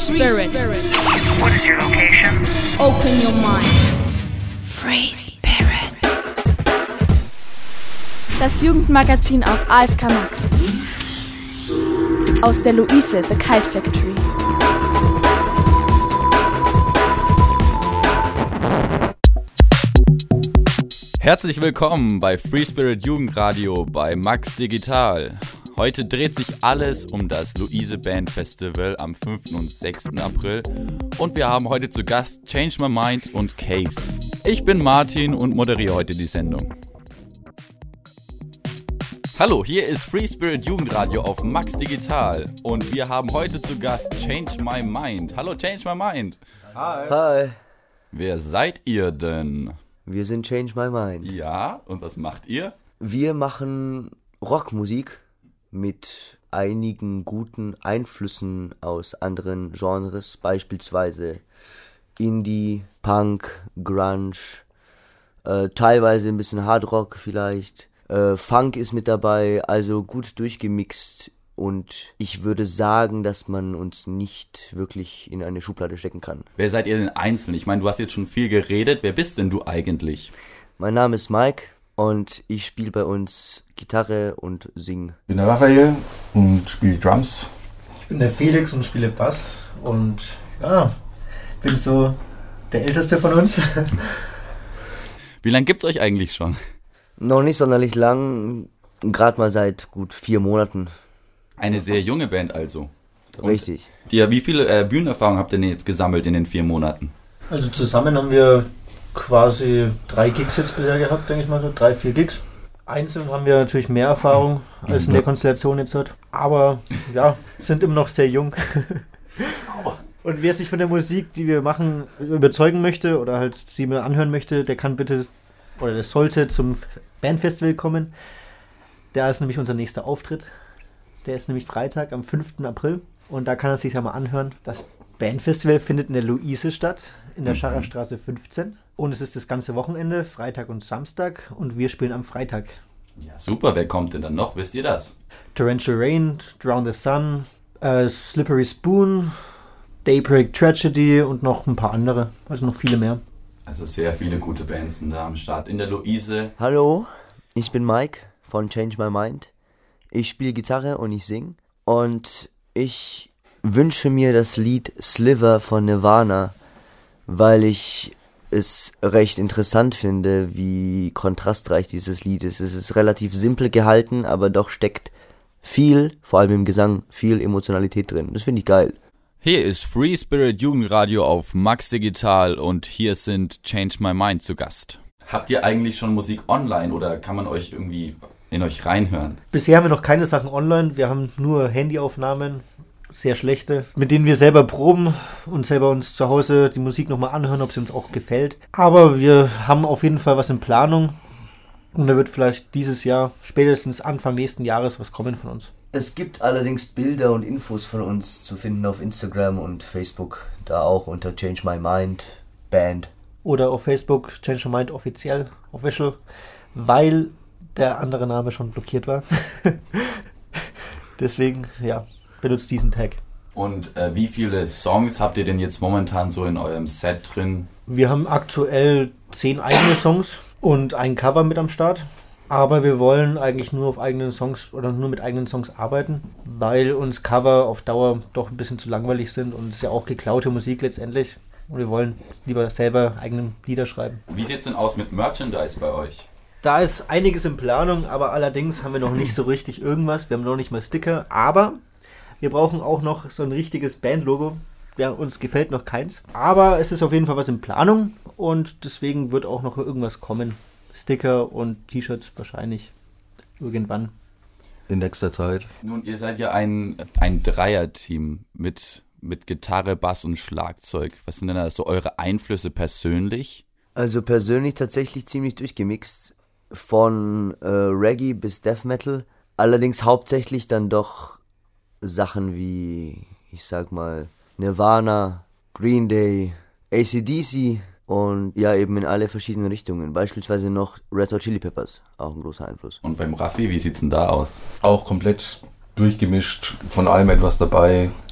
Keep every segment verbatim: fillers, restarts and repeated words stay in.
Spirit. What is your location? Open your mind. Free Spirit. Das Jugendmagazin auf A F K Max. Aus der Luise, The Kite Factory. Herzlich willkommen bei Free Spirit Jugendradio bei Max Digital. Heute dreht sich alles um das Luise Band Festival am fünften und sechsten April und wir haben heute zu Gast Change My Mind und Caves. Ich bin Martin und moderiere heute die Sendung. Hallo, hier ist Free Spirit Jugendradio auf Max Digital und wir haben heute zu Gast Change My Mind. Hallo Change My Mind. Hi. Hi. Wer seid ihr denn? Wir sind Change My Mind. Ja, und was macht ihr? Wir machen Rockmusik mit einigen guten Einflüssen aus anderen Genres, beispielsweise Indie, Punk, Grunge, äh, teilweise ein bisschen Hardrock vielleicht. Äh, Funk ist mit dabei, also gut durchgemixt. Und ich würde sagen, dass man uns nicht wirklich in eine Schublade stecken kann. Wer seid ihr denn einzeln? Ich meine, du hast jetzt schon viel geredet. Wer bist denn du eigentlich? Mein Name ist Mike und ich spiele bei uns Gitarre und singe. Ich bin der Raphael und spiele Drums. Ich bin der Felix und spiele Bass und ja, bin so der Älteste von uns. Wie lange gibt's euch eigentlich schon? Noch nicht sonderlich lang, gerade mal seit gut vier Monaten. Eine sehr junge Band also. Und richtig. Die, wie viele äh, Bühnenerfahrungen habt ihr denn jetzt gesammelt in den vier Monaten? Also zusammen haben wir quasi drei Gigs jetzt bisher gehabt, denke ich mal so. Drei, vier Gigs. Einzeln haben wir natürlich mehr Erfahrung als in der Konstellation jetzt hat. Aber ja, sind immer noch sehr jung. Und wer sich von der Musik, die wir machen, überzeugen möchte oder halt sie mir anhören möchte, der kann bitte oder der sollte zum Bandfestival kommen. Da ist nämlich unser nächster Auftritt. Der ist nämlich Freitag am fünften April und da kann er sich ja mal anhören. Das Bandfestival findet in der Luise statt, in der mhm. Scharrerstraße fünfzehn. Und es ist das ganze Wochenende, Freitag und Samstag und wir spielen am Freitag. Ja, super, wer kommt denn dann noch? Wisst ihr das? Torrential Rain, Drown the Sun, äh, Slippery Spoon, Daybreak Tragedy und noch ein paar andere, also noch viele mehr. Also sehr viele gute Bands sind da am Start in der Luise. Hallo, ich bin Mike von Change My Mind. Ich spiele Gitarre und ich singe. Und ich wünsche mir das Lied Sliver von Nirvana, weil ich es recht interessant finde, wie kontrastreich dieses Lied ist. Es ist relativ simpel gehalten, aber doch steckt viel, vor allem im Gesang, viel Emotionalität drin. Das finde ich geil. Hier ist Free Spirit Jugendradio auf Max Digital und hier sind Change My Mind zu Gast. Habt ihr eigentlich schon Musik online oder kann man euch irgendwie in euch reinhören? Bisher haben wir noch keine Sachen online. Wir haben nur Handyaufnahmen, sehr schlechte, mit denen wir selber proben und selber uns zu Hause die Musik nochmal anhören, ob sie uns auch gefällt. Aber wir haben auf jeden Fall was in Planung und da wird vielleicht dieses Jahr, spätestens Anfang nächsten Jahres, was kommen von uns. Es gibt allerdings Bilder und Infos von uns zu finden auf Instagram und Facebook, da auch unter Change My Mind Band. Oder auf Facebook Change My Mind offiziell, official, weil der andere Name schon blockiert war. Deswegen, ja, benutzt diesen Tag. Und äh, wie viele Songs habt ihr denn jetzt momentan so in eurem Set drin? Wir haben aktuell zehn eigene Songs und ein Cover mit am Start. Aber wir wollen eigentlich nur auf eigenen Songs oder nur mit eigenen Songs arbeiten, weil uns Cover auf Dauer doch ein bisschen zu langweilig sind und es ist ja auch geklaute Musik letztendlich. Und wir wollen lieber selber eigene Lieder schreiben. Wie sieht es denn aus mit Merchandise bei euch? Da ist einiges in Planung, aber allerdings haben wir noch nicht so richtig irgendwas. Wir haben noch nicht mal Sticker, aber wir brauchen auch noch so ein richtiges Bandlogo. Ja, uns gefällt noch keins. Aber es ist auf jeden Fall was in Planung und deswegen wird auch noch irgendwas kommen. Sticker und T-Shirts wahrscheinlich irgendwann. In nächster Zeit. Nun, ihr seid ja ein, ein Dreier-Team mit, mit Gitarre, Bass und Schlagzeug. Was sind denn da so eure Einflüsse persönlich? Also persönlich tatsächlich ziemlich durchgemixt. Von äh, Reggae bis Death Metal. Allerdings hauptsächlich dann doch Sachen wie, ich sag mal, Nirvana, Green Day, A C D C und ja eben in alle verschiedenen Richtungen. Beispielsweise noch Red Hot Chili Peppers, auch ein großer Einfluss. Und beim Raffi, wie sieht's denn da aus? Auch komplett durchgemischt, von allem etwas dabei.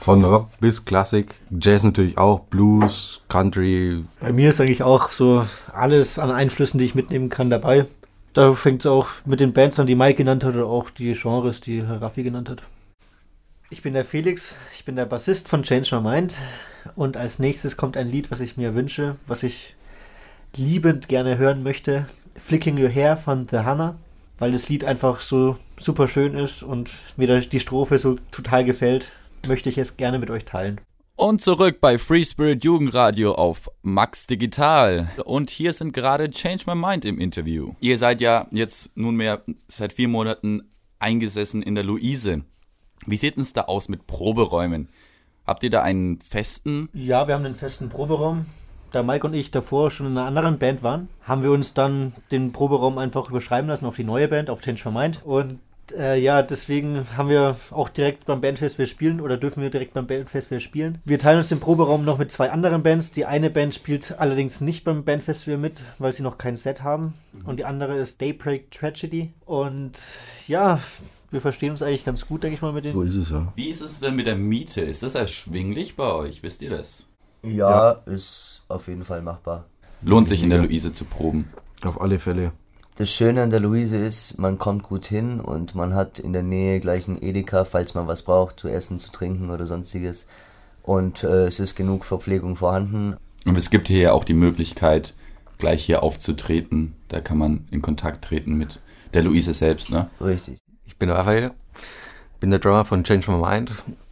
Von Rock bis Klassik. Jazz natürlich auch, Blues, Country. Bei mir ist eigentlich auch so alles an Einflüssen, die ich mitnehmen kann, dabei. Da fängt es auch mit den Bands an, die Mike genannt hat, oder auch die Genres, die Raffi genannt hat. Ich bin der Felix, ich bin der Bassist von Change My Mind. Und als nächstes kommt ein Lied, was ich mir wünsche, was ich liebend gerne hören möchte. Flicking Your Hair von The Hannah, weil das Lied einfach so super schön ist und mir die Strophe so total gefällt, möchte ich es gerne mit euch teilen. Und zurück bei Free Spirit Jugendradio auf Max Digital. Und hier sind gerade Change My Mind im Interview. Ihr seid ja jetzt nunmehr seit vier Monaten eingesessen in der Luise. Wie sieht es da aus mit Proberäumen? Habt ihr da einen festen? Ja, wir haben einen festen Proberaum. Da Mike und ich davor schon in einer anderen Band waren, haben wir uns dann den Proberaum einfach überschreiben lassen auf die neue Band, auf Change My Mind. Und äh, ja, deswegen haben wir auch direkt beim Bandfestival spielen oder dürfen wir direkt beim Bandfestival spielen. Wir teilen uns den Proberaum noch mit zwei anderen Bands. Die eine Band spielt allerdings nicht beim Bandfestival mit, weil sie noch kein Set haben. Und die andere ist Daybreak Tragedy. Und ja, wir verstehen uns eigentlich ganz gut, denke ich mal, mit denen. So ist es ja. Wie ist es denn mit der Miete? Ist das erschwinglich bei euch? Wisst ihr das? Ja, ist auf jeden Fall machbar. Lohnt sich in der Luise zu proben? Auf alle Fälle. Das Schöne an der Luise ist, man kommt gut hin und man hat in der Nähe gleich einen Edeka, falls man was braucht, zu essen, zu trinken oder sonstiges. Und äh, es ist genug Verpflegung vorhanden. Und es gibt hier ja auch die Möglichkeit, gleich hier aufzutreten. Da kann man in Kontakt treten mit der Luise selbst, ne? Richtig. Ich bin Raphael, bin der Drummer von Change My Mind.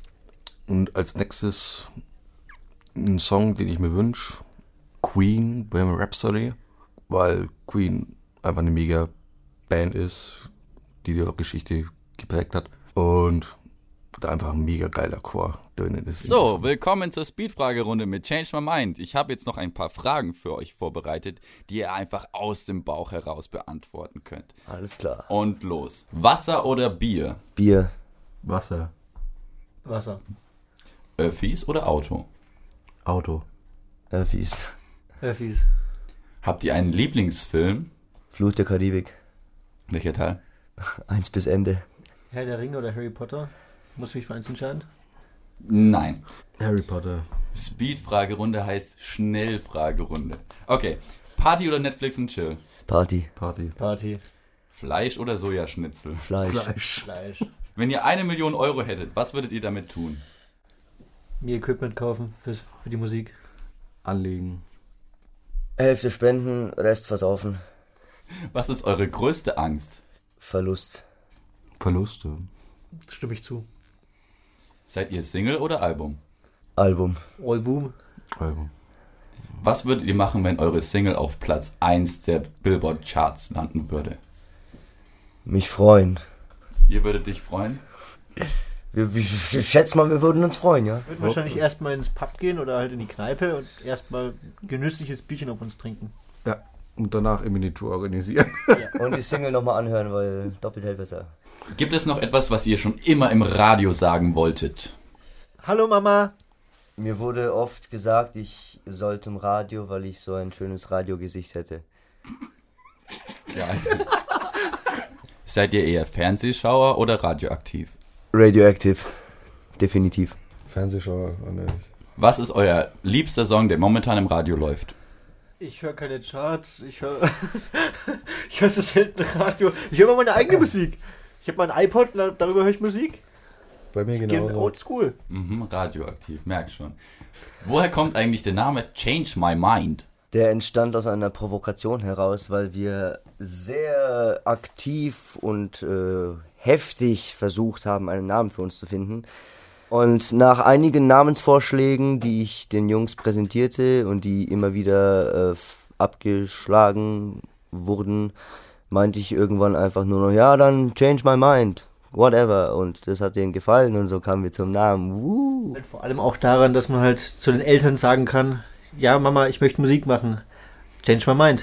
Und als nächstes ein Song, den ich mir wünsche, Queen, Bohemian Rhapsody, weil Queen einfach eine mega Band ist, die die Geschichte geprägt hat und da einfach ein mega geiler Chor drinnen ist. So, willkommen zur Speedfragerunde mit Change My Mind. Ich habe jetzt noch ein paar Fragen für euch vorbereitet, die ihr einfach aus dem Bauch heraus beantworten könnt. Alles klar. Und los. Wasser oder Bier? Bier. Wasser, Wasser. Öffis oder Auto? Auto, Öffis. Öffis. Habt ihr einen Lieblingsfilm? Fluch der Karibik. Welcher Teil? Eins bis Ende. Herr der Ringe oder Harry Potter? Muss mich für eins entscheiden? Nein. Harry Potter. Speedfragerunde heißt Schnellfragerunde. Okay. Party oder Netflix und Chill? Party. Party. Party. Fleisch oder Sojaschnitzel? Fleisch. Fleisch. Fleisch. Wenn ihr eine Million Euro hättet, was würdet ihr damit tun? Mir Equipment kaufen für, für die Musik. Anlegen. Hälfte spenden, Rest versaufen. Was ist eure größte Angst? Verlust. Verluste. Stimme ich zu. Seid ihr Single oder Album? Album. Album. Album. Was würdet ihr machen, wenn eure Single auf Platz eins der Billboard-Charts landen würde? Mich freuen. Ihr würdet dich freuen? Wir, ich schätze mal, wir würden uns freuen, ja. Wir würden wahrscheinlich erstmal ins Pub gehen oder halt in die Kneipe und erstmal genüssliches Bierchen auf uns trinken. Ja, und danach eben die Tour organisieren. Und die Single nochmal anhören, weil doppelt hält besser. Gibt es noch etwas, was ihr schon immer im Radio sagen wolltet? Hallo Mama! Mir wurde oft gesagt, ich soll zum Radio, weil ich so ein schönes Radiogesicht hätte. Geil. Seid ihr eher Fernsehschauer oder radioaktiv? Radioactive. Definitiv. Fernsehschauer, ne. Was ist euer liebster Song, der momentan im Radio läuft? Ich höre keine Charts, ich höre ich höre so selten Radio. Ich höre mal meine eigene Musik. Ich habe mein iPod, darüber höre ich Musik. Bei mir Gehen genauso. oldschool. Mhm, radioaktiv, merk schon. Woher kommt eigentlich der Name Change My Mind? Der entstand aus einer Provokation heraus, weil wir sehr aktiv und äh, heftig versucht haben, einen Namen für uns zu finden. Und nach einigen Namensvorschlägen, die ich den Jungs präsentierte und die immer wieder äh, abgeschlagen wurden, meinte ich irgendwann einfach nur noch, ja, dann change my mind, whatever. Und das hat denen gefallen und so kamen wir zum Namen. Woo. Vor allem auch daran, dass man halt zu den Eltern sagen kann, ja Mama, ich möchte Musik machen. Change my mind.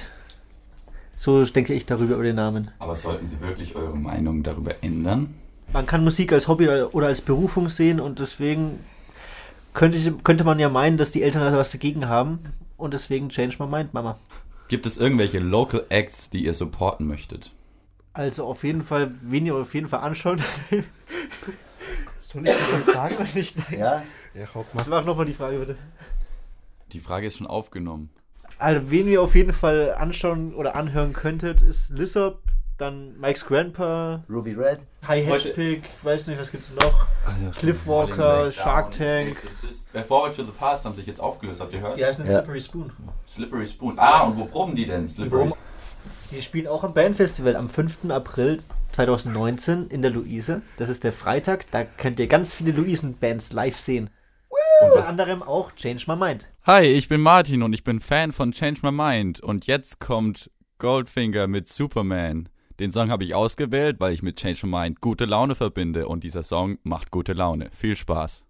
So denke ich darüber über den Namen. Aber sollten Sie wirklich eure Meinung darüber ändern? Man kann Musik als Hobby oder als Berufung sehen und deswegen könnte, könnte man ja meinen, dass die Eltern da was dagegen haben und deswegen change my mind, Mama. Gibt es irgendwelche Local Acts, die ihr supporten möchtet? Also auf jeden Fall, wen ihr auf jeden Fall anschaut, Soll ich das jetzt sagen oder nicht? Ja? Ja, haut mal. Mach nochmal die Frage bitte. Die Frage ist schon aufgenommen. Also, wen ihr auf jeden Fall anschauen oder anhören könntet, ist Lissop, dann Mike's Grandpa, Ruby Red. High Heute- Hedgepig, weiß nicht, was gibt's noch? Ah, ja, Cliff Walker, Shark Tank. Bei Forward to the Past haben sich jetzt aufgelöst, habt ihr gehört? Die heißen Ja. Slippery Spoon. Slippery Spoon. Ah, und wo proben die denn? Slippery. Die spielen auch am Bandfestival am fünften April zweitausendneunzehn in der Luise. Das ist der Freitag, da könnt ihr ganz viele Luisen-Bands live sehen. Unter anderem auch Change My Mind. Hi, ich bin Martin und ich bin Fan von Change My Mind. Und jetzt kommt Goldfinger mit Superman. Den Song habe ich ausgewählt, weil ich mit Change My Mind gute Laune verbinde. Und dieser Song macht gute Laune. Viel Spaß.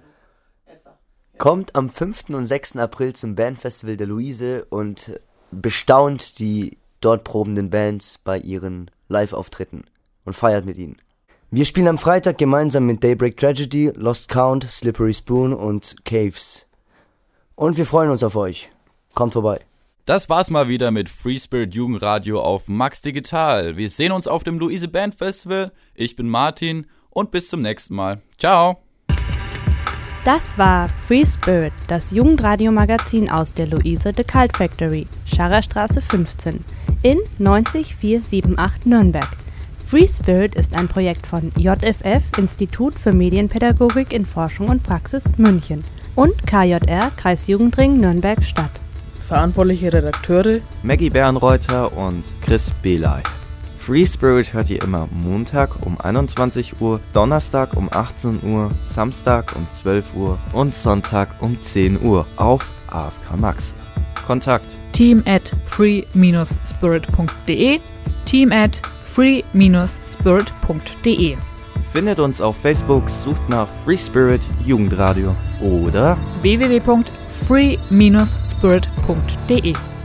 Kommt am fünften und sechsten April zum Bandfestival der Luise und bestaunt die dort probenden Bands bei ihren Live-Auftritten und feiert mit ihnen. Wir spielen am Freitag gemeinsam mit Daybreak Tragedy, Lost Count, Slippery Spoon und Caves. Und wir freuen uns auf euch. Kommt vorbei. Das war's mal wieder mit Free Spirit Jugendradio auf Max Digital. Wir sehen uns auf dem Luise Band Festival. Ich bin Martin und bis zum nächsten Mal. Ciao. Das war Free Spirit, das Jugendradio-Magazin aus der Luise The Cult Factory, Scharerstraße fünfzehn, in neunzig vier sieben acht Nürnberg. Free Spirit ist ein Projekt von J F F, Institut für Medienpädagogik in Forschung und Praxis München, und K J R, Kreisjugendring Nürnberg-Stadt. Verantwortliche Redakteure Maggie Bernreuther und Chris Belay. Free Spirit hört ihr immer Montag um einundzwanzig Uhr, Donnerstag um achtzehn Uhr, Samstag um zwölf Uhr und Sonntag um zehn Uhr auf A F K Max. Kontakt team at free spirit punkt de, team at free spirit punkt de. Findet uns auf Facebook, sucht nach Free Spirit Jugendradio oder w w w punkt free spirit punkt de.